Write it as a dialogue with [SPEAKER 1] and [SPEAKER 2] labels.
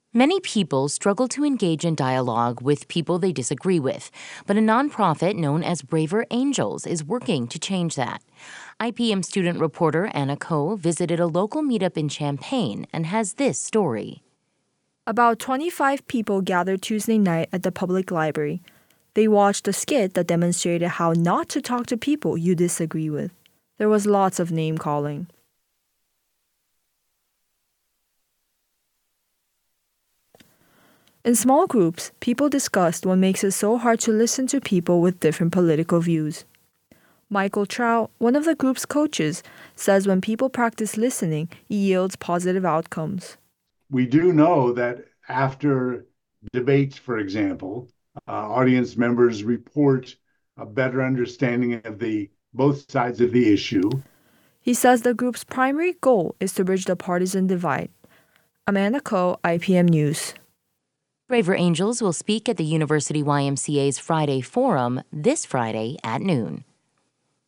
[SPEAKER 1] Many people struggle to engage in dialogue with people they disagree with, but a nonprofit known as Braver Angels is working to change that. IPM student reporter Anna Ko visited a local meetup in Champaign and has this story.
[SPEAKER 2] About 25 people gathered Tuesday night at the public library. They watched a skit that demonstrated how not to talk to people you disagree with. There was lots of name-calling. In small groups, people discussed what makes it so hard to listen to people with different political views. Michael Trout, one of the group's coaches, says when people practice listening, it yields positive outcomes.
[SPEAKER 3] We do know that after debates, for example, audience members report a better understanding of both sides of the issue.
[SPEAKER 2] He says the group's primary goal is to bridge the partisan divide. Amanda Ko, IPM News.
[SPEAKER 1] Braver Angels will speak at the University YMCA's Friday Forum this Friday at noon.